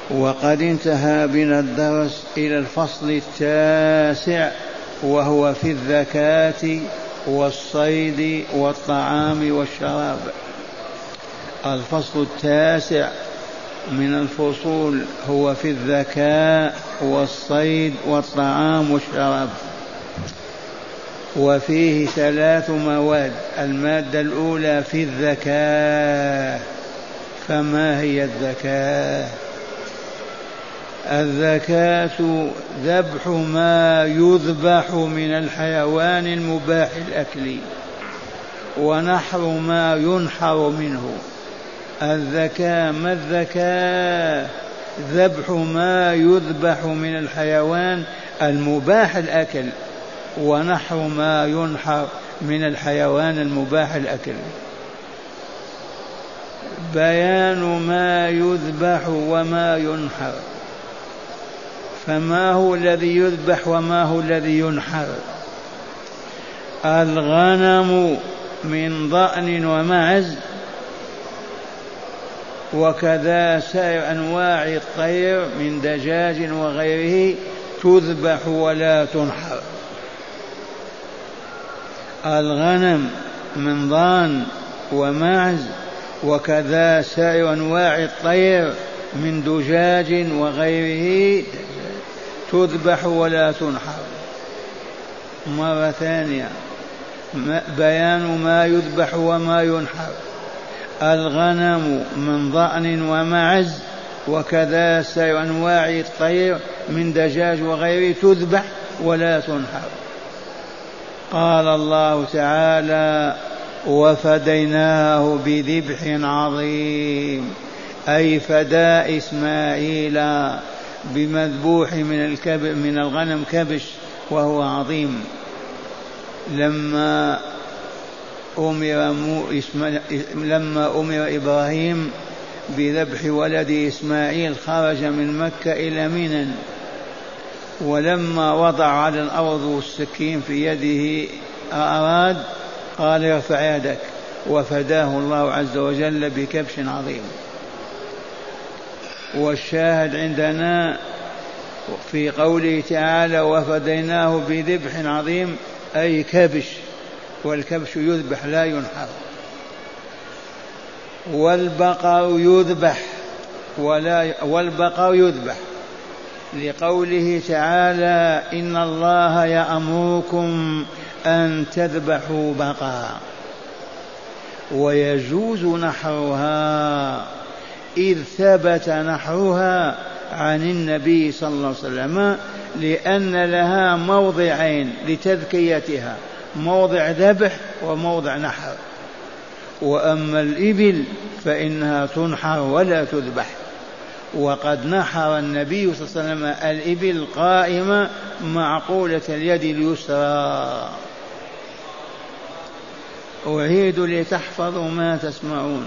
وقد انتهى بنا الدرس إلى الفصل التاسع، وهو في الزكاة والصيد والطعام والشراب. الفصل التاسع من الفصول هو في الزكاة والصيد والطعام والشراب، وفيه 3 مواد. المادة الأولى في الزكاة. فما هي الزكاة؟ الزكاة ذبح ما يذبح من الحيوان المباح الأكل ونحر ما ينحر منه. الزكاة ما الزكاة؟ ذبح ما يذبح من الحيوان المباح الأكل ونحر ما ينحر من الحيوان المباح الأكل. بيان ما يذبح وما ينحر. فما هو الذي يذبح وما هو الذي ينحر؟ الغنم من ضأن ومعز، وكذا سائر أنواع الطير من دجاج وغيره تذبح ولا تنحر. الغنم من ضأن ومعز، وكذا سائر أنواع الطير من دجاج وغيره تذبح ولا تنحر. مرة ثانية، بيان ما يذبح وما ينحر. الغنم من ضأن ومعز، وكذا سائر أنواع الطير من دجاج وغيره تذبح ولا تنحر. قال الله تعالى: وفديناه بذبح عظيم، أي فداء إسماعيل بمذبوح من الغنم كبش وهو عظيم. لما أمر إبراهيم بذبح ولد إسماعيل خرج من مكة إلى منى، ولما وضع على الأرض والسكين في يده أراد قال: ارفع يدك، وفداه الله عز وجل بكبش عظيم. والشاهد عندنا في قوله تعالى: وفديناه بذبح عظيم، أي كبش، والكبش يذبح لا ينحر. والبقر يذبح لقوله تعالى: إن الله يأمركم أن تذبحوا بقرة. ويجوز نحرها إذ ثبت نحرها عن النبي صلى الله عليه وسلم، لأن لها موضعين لتذكيتها: موضع ذبح وموضع نحر. وأما الإبل فإنها تنحر ولا تذبح، وقد نحر النبي صلى الله عليه وسلم الإبل قائمة معقولة اليد اليسرى. أعيد لتحفظوا ما تسمعون.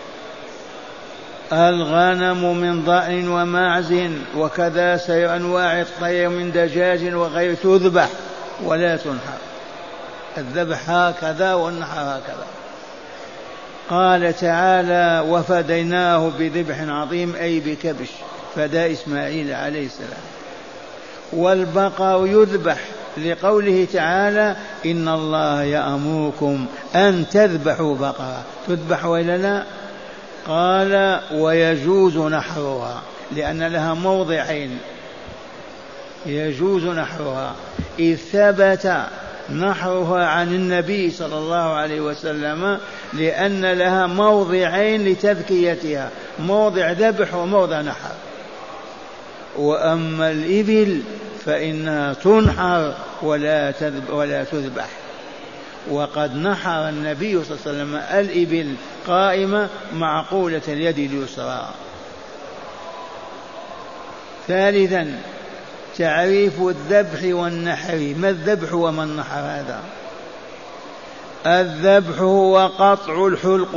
الغنم من ضأن ومعز، وكذا سائر أنواع الطير من دجاج وغير تذبح ولا تنحر. الذبح هكذا والنحر هكذا. قال تعالى: وفديناه بذبح عظيم، أي بكبش، فداء إسماعيل عليه السلام. والبقر يذبح لقوله تعالى: إن الله يأمركم أن تذبحوا بقرة. تذبح وإلا لا؟ قال: ويجوز نحرها، لأن لها موضعين يجوز نحرها، إذ ثبت نحرها عن النبي صلى الله عليه وسلم، لأن لها موضعين لتذكيتها: موضع ذبح وموضع نحر. وأما الإبل فإنها تنحر ولا تذبح، وقد نحر النبي صلى الله عليه وسلم الإبل قائمة معقولة اليد اليسرى. ثالثا، تعريف الذبح والنحر. ما الذبح وما النحر؟ هذا الذبح هو قطع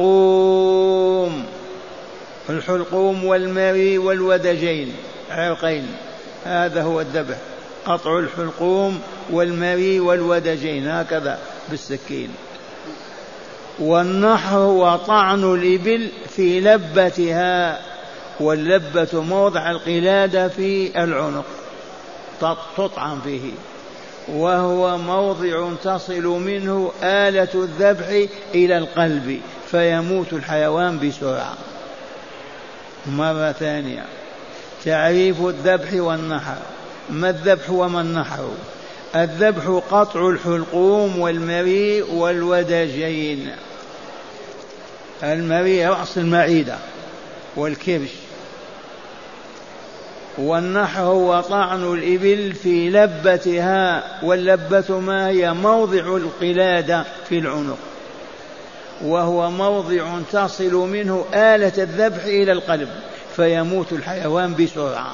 الحلقوم والمري والودجين، عرقين، هذا هو الذبح، قطع الحلقوم والمري والودجين هكذا بالسكين. والنحر هو طعن الإبل في لبتها واللبة موضع القلادة في العنق تطعن فيه، وهو موضع تصل منه آلة الذبح إلى القلب فيموت الحيوان بسرعة. مرة ثانية، تعريف الذبح والنحر. ما الذبح وما النحر؟ الذبح قطع الحلقوم والمريء والودجين. المريء رأس المعدة والكرش، والنحر هو طعن الإبل في لبتها، واللبة ما هي؟ موضع القلادة في العنق، وهو موضع تصل منه آلة الذبح إلى القلب فيموت الحيوان بسرعة.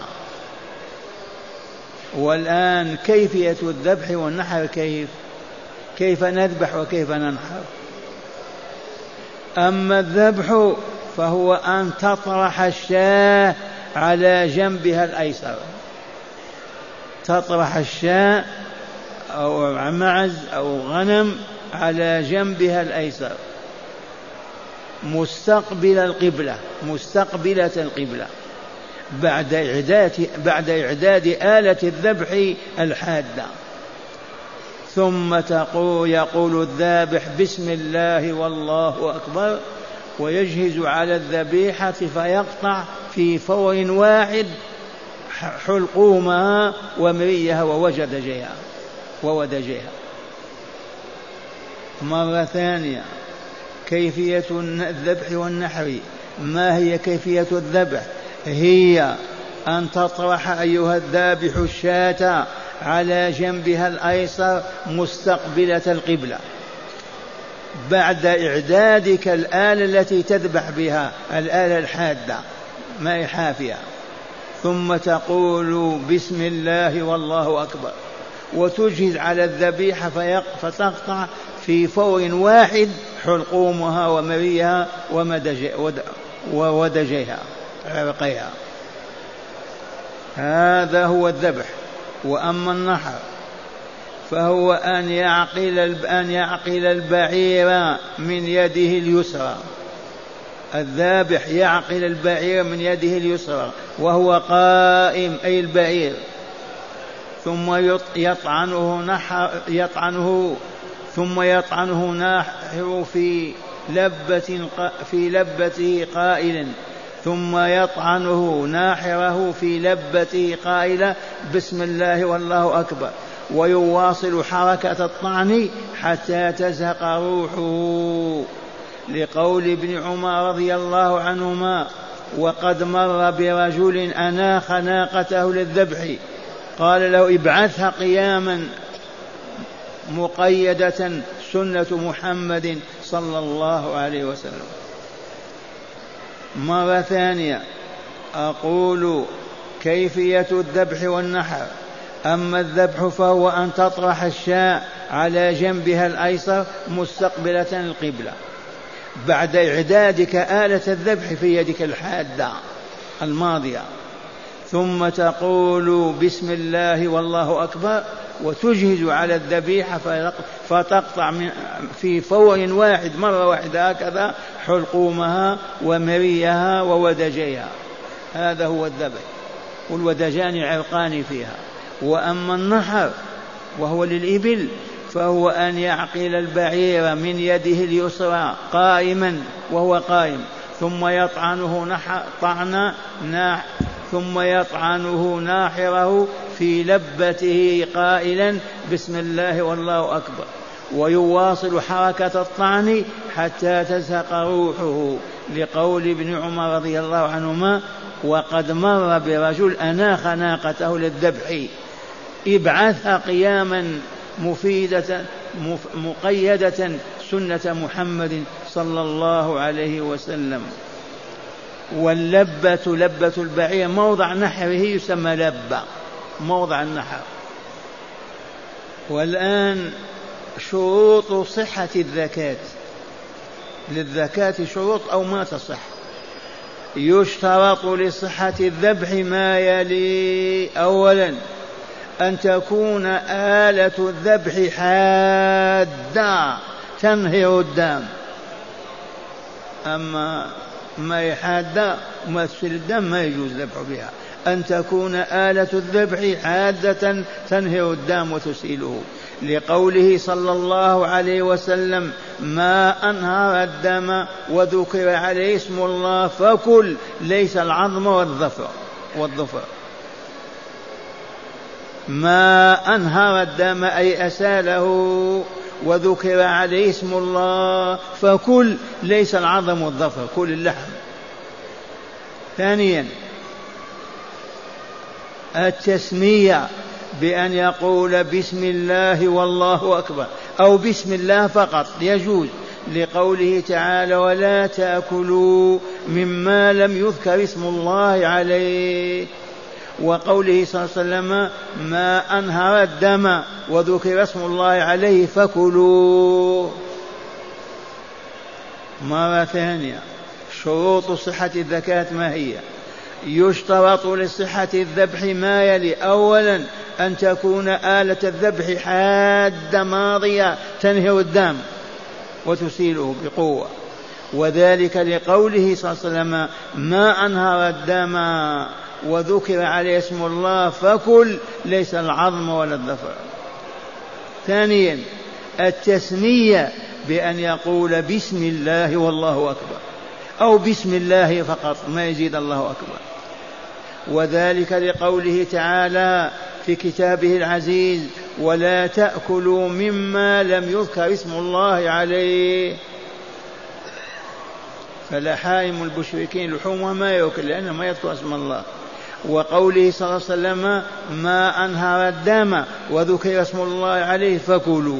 والآن كيفية الذبح والنحر، كيف نذبح وكيف ننحر؟ أما الذبح فهو أن تطرح الشاة على جنبها الأيسر، تطرح الشاة أو معز أو غنم على جنبها الأيسر مستقبلة القبلة بعد إعداد آلة الذبح الحادة. ثم يقول الذابح بسم الله والله أكبر، ويجهز على الذبيحة فيقطع في فور واحد حلقومها ومريها وودجها. مرة ثانية، كيفية الذبح والنحر. ما هي كيفية الذبح؟ هي أن تطرح أيها الذابح الشاة على جنبها الأيسر مستقبلة القبلة بعد إعدادك الآلة التي تذبح بها، الآلة الحادة ما هي حافية، ثم تقول بسم الله والله أكبر، وتجهز على الذبيحة فتقطع في فور واحد حلقومها ومريها وودجيها عرقيها. هذا هو الذبح. وأما النحر فهو أن يعقل البعير من يده اليسرى. الذابح يعقل البعير من يده اليسرى وهو قائم، أي البعير، ثم يطعنه ناحر في لبته قائلا، ثم يطعنه ناحره في لبته قائلا بسم الله والله أكبر، ويواصل حركة الطعن حتى تزهق روحه، لقول ابن عمر رضي الله عنهما: وقد مر برجل أناخ ناقته للذبح قال له ابعثها قياما مقيدة سنة محمد صلى الله عليه وسلم. مرة ثانية أقول كيفية الذبح والنحر. أما الذبح فهو أن تطرح الشاة على جنبها الأيسر مستقبلة القبلة بعد إعدادك آلة الذبح في يدك الحادة الماضية، ثم تقول بسم الله والله أكبر، وتجهز على الذبيحة فتقطع في فور واحد مرة واحدة هكذا حلقومها ومريها وودجيها. هذا هو الذبح، والودجان عرقان فيها. وأما النحر وهو للإبل فهو أن يعقل البعير من يده اليسرى قائما وهو قائم، ثم يطعنه ناحره في لبته قائلا بسم الله والله أكبر، ويواصل حركة الطعن حتى تزهق روحه، لقول ابن عمر رضي الله عنهما: وقد مر برجل أناخ ناقته للذبح ابعثها قياما مقيدة سنة محمد صلى الله عليه وسلم. واللبة لبة البعير موضع نحره يسمى لبة، موضع النحر. والآن شروط صحة الزكاة. للزكاة شروط أو ما تصح. يشترط لصحة الذبح ما يلي: أولا أن تكون آلة الذبح حادة تنهر الدم. أما ما يحاد وما تسيل الدم ما يجوز الذبح بها. أن تكون آلة الذبح حادة تنهر الدم وتسيله، لقوله صلى الله عليه وسلم: ما أنهر الدم وذكر عليه اسم الله فكل، ليس العظم والظفر. ما أنهر الدم أي أساله وذكر عليه اسم الله فكل، ليس العظم والظفر، كل اللحم. ثانيا التسمية بأن يقول بسم الله والله أكبر أو بسم الله فقط يجوز، لقوله تعالى: ولا تأكلوا مما لم يذكر اسم الله عليه. وقوله صلى الله عليه وسلم: ما أنهر الدم وذكر اسم الله عليه فكلوا. مرة ثانية، شروط صحة الزكاة ما هي؟ يشترط لصحة الذبح ما يلي: أولا أن تكون آلة الذبح حادة ماضية تنهر الدم وتسيله بقوة، وذلك لقوله صلى الله عليه وسلم: ما أنهر الدم وذكر عليه اسم الله فكل، ليس العظم ولا الظفر. ثانيا التسمية بأن يقول بسم الله والله أكبر أو بسم الله فقط ما يزيد الله أكبر، وذلك لقوله تعالى في كتابه العزيز: ولا تأكلوا مما لم يذكر اسم الله عليه. فلحائم المشركين لحومها ما يأكل لأنه ما يذكر اسم الله. وقوله صلى الله عليه وسلم: ما أنهر الدم وذكر اسم الله عليه فكلوا.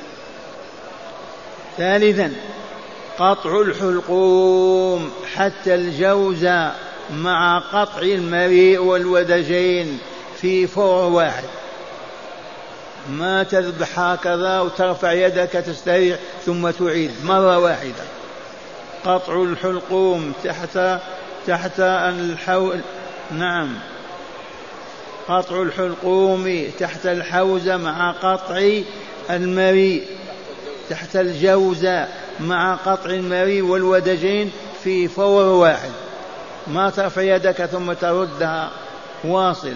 ثالثا قطع الحلقوم حتى الجوز مع قطع المريء والودجين في فور واحد، ما تذبح هكذا وترفع يدك تستريح ثم تعيد مرة واحدة. قطع الحلقوم تحت الحول، نعم، قطع الحلقوم تحت الحوزة مع قطع المريء، تحت الجوزة مع قطع المريء والودجين في فور واحد، ما ترفع يدك ثم تردها، واصل.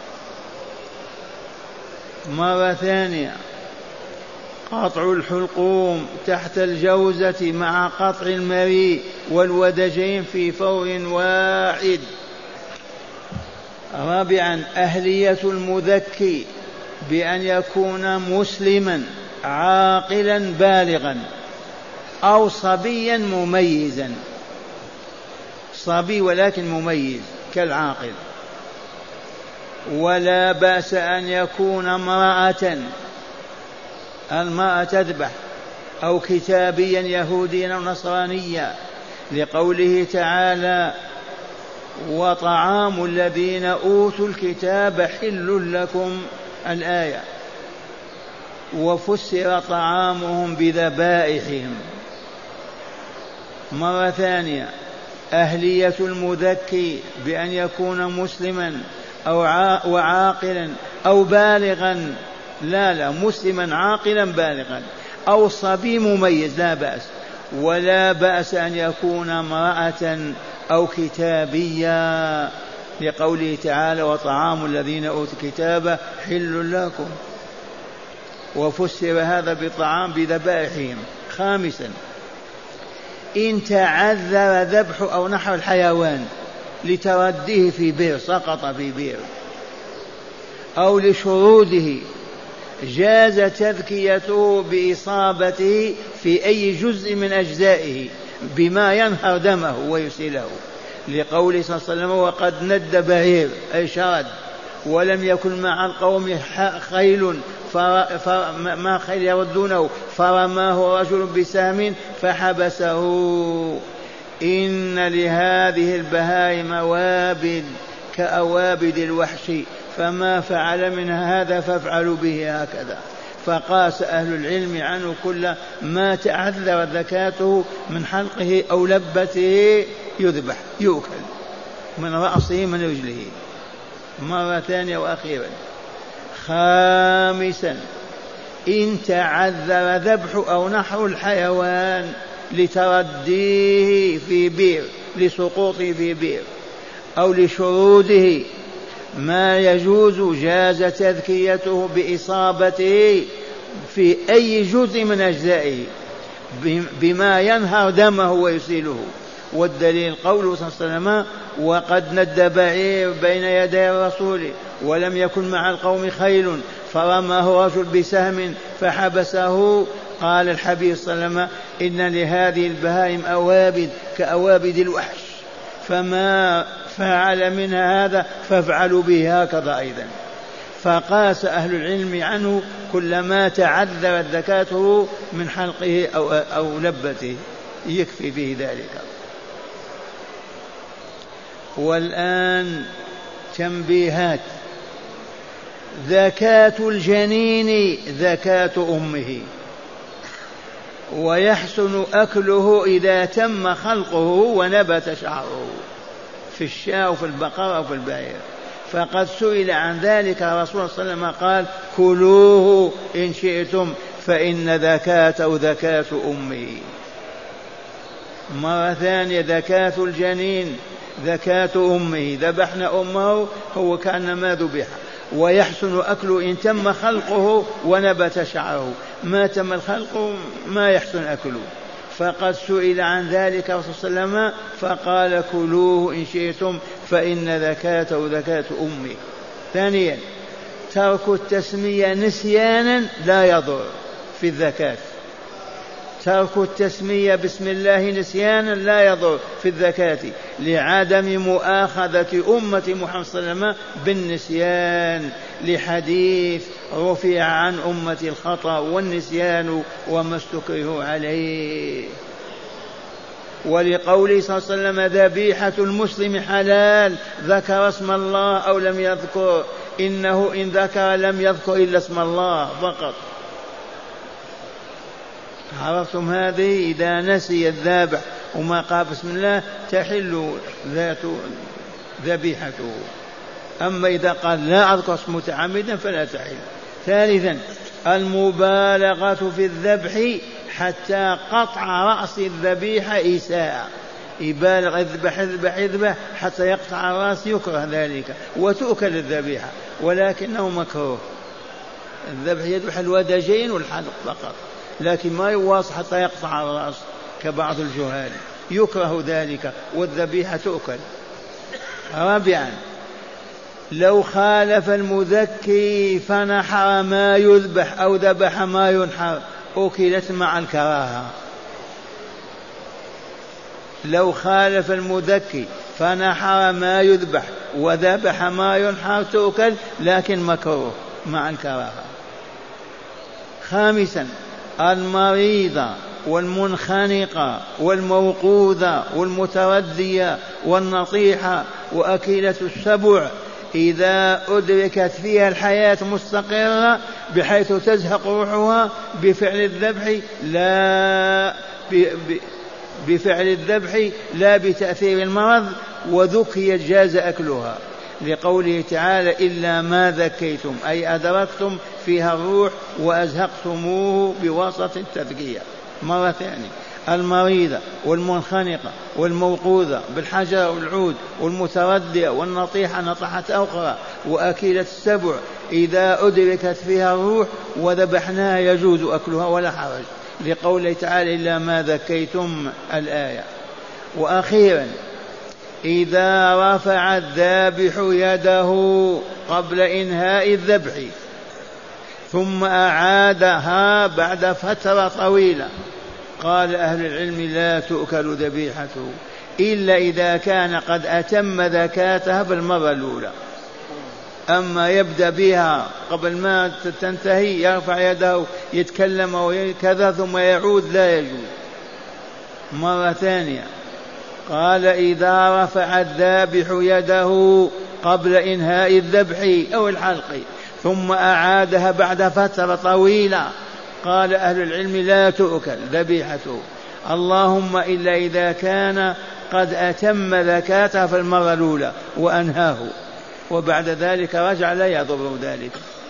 مرة ثانية قطع الحلقوم تحت الجوزة مع قطع المريء والودجين في فور واحد. رابعا أهلية المذكي بأن يكون مسلما عاقلا بالغا أو صبيا مميزا، صبي ولكن مميز كالعاقل. ولا بأس أن يكون امرأة، المرأة تذبح، أو كتابيا يهوديا أو نصرانيا، لقوله تعالى: وطعام الذين أوتوا الكتاب حل لكم، الآية. وفسر طعامهم بذبائحهم. مرة ثانية أهلية المذكي بأن يكون مسلما أو وعاقلا أو بالغا، لا مسلما عاقلا بالغا أو صبي مميز لا بأس. ولا بأس أن يكون امرأة أو كتابيا، لقوله تعالى: وطعام الذين أوتوا الكتاب حل لكم. وفسر هذا بالطعام بذبائحهم. خامسا إن تعذر ذبح أو نحر الحيوان لترديه في بئر، سقط في بئر، أو لشروده، جاز تذكيته بإصابته في أي جزء من أجزائه بما ينهر دمه ويسيله، لقوله صلى الله عليه وسلم: وقد ند بعير أي شرد ولم يكن مع القوم خيل ما خيل يردونه فرماه رجل بسهم فحبسه. إن لهذه البهائم وابد كأوابد الوحش، فما فعل من هذا فافعلوا به هكذا. فقاس أهل العلم عنه كل ما تعذر ذكاته من حلقه أو لبته يذبح يؤكل من رأسه من رجله. مرة ثانية وأخيرا. خامسا إن تعذر ذبح أو نحر الحيوان لترديه في بئر، لسقوطه في بئر، أو لشروده ما يجوز جاز تذكيته بإصابته في أي جزء من أجزائه بما ينهر دمه ويسيله. والدليل قوله صلى الله عليه وسلم: وقد ند بعير بين يدي الرسول ولم يكن مع القوم خيل فرماه رجل بسهم فحبسه. قال الحبيب صلى الله عليه وسلم: إن لهذه البهائم أوابد كأوابد الوحش، فما فعل منها هذا فافعلوا به هكذا أيضا. فقاس أهل العلم عنه كلما تعذرت ذكاته من حلقه أو لبته يكفي به ذلك. والآن تنبيهات. زكاة الجنين زكاة أمه، ويحسن أكله إذا تم خلقه ونبت شعره في الشاة وفي البقرة وفي البعير. فقد سئل عن ذلك الرسول صلى الله عليه وسلم قال: كلوه إن شئتم فإن ذكاته زكاة أمه. مرة ثانية: زكاة الجنين زكاة أمه، ذبحنا أمه هو كأنما ذبح. ويحسن أكله إن تم خلقه ونبت شعره، ما تم الخلق ما يحسن أكله. فقد سئل عن ذلك الرسول صلى الله عليه وسلم فقال: كلوه إن شئتم فإن ذكاته زكاة أمه. ثانيا: ترك التسمية نسيانا لا يضر في الزكاة. ترك التسمية بسم الله نسيانا لا يضر في الزكاة، لعدم مؤاخذة أمة محمد صلى الله عليه وسلم بالنسيان، لحديث رفع عن أمة الخطأ والنسيان وما استكرهوا عليه. ولقوله صلى الله عليه وسلم: ذبيحة المسلم حلال ذكر اسم الله أو لم يذكر، إنه إن ذكر لم يذكر إلا اسم الله فقط. عرفتم هذه؟ إذا نسي الذابح وما قال بسم الله تحل ذات ذبيحته، أما إذا قال لا أذكر اسم متعمدا فلا تحل. ثالثا: المبالغة في الذبح حتى قطع رأس الذبيحة إساءة، يبالغ يذبح حتى يقطع الرأس، يكره ذلك وتؤكل الذبيحة، ولكنه مكروه. الذبح يذبح الودجين والحلق فقط، لكن ما يواصل حتى يقطع الرأس كبعض الجهال، يكره ذلك والذبيحة تؤكل. رابعا: لو خالف المذكي فنحر ما يذبح أو ذبح ما ينحر أكلت مع الكراهة. لو خالف المذكي فنحر ما يذبح وذبح ما ينحر تؤكل، لكن مكروه مع الكراهة. خامسا: المريضة والمنخنقة والموقوذة والمتردية والنطيحة وأكلة السبع إذا أدركت فيها الحياة مستقرة بحيث تزهق روحها بفعل الذبح لا بتأثير المرض، وذكيت جاز أكلها، لقوله تعالى: إلا ما ذكيتم، أي أدركتم فيها الروح وأزهقتموه بواسطة التذكية. مرة ثانية: المريضة والمنخنقة والموقوذة بالحجر والعود والمتردية والنطيحة نطحة أخرى وأكلة السبع إذا أدركت فيها الروح وذبحناها يجوز أكلها ولا حرج، لقوله تعالى: إلا ما ذكيتم، الآية. وأخيرا: إذا رفع الذابح يده قبل إنهاء الذبح ثم أعادها بعد فترة طويلة، قال أهل العلم: لا تؤكل ذبيحته إلا إذا كان قد أتم ذكاتها بالمرة الأولى. أما يبدأ بها قبل ما تنتهي يرفع يده يتكلم وكذا ثم يعود، لا يجوز. مرة ثانية قال: إذا رفع الذابح يده قبل إنهاء الذبح أو الحلق ثم أعادها بعد فترة طويلة، قال أهل العلم: لا تؤكل ذبيحته، اللهم إلا إذا كان قد أتم ذكاتها في المرة الأولى وأنهاه وبعد ذلك رجع لا يضر ذلك.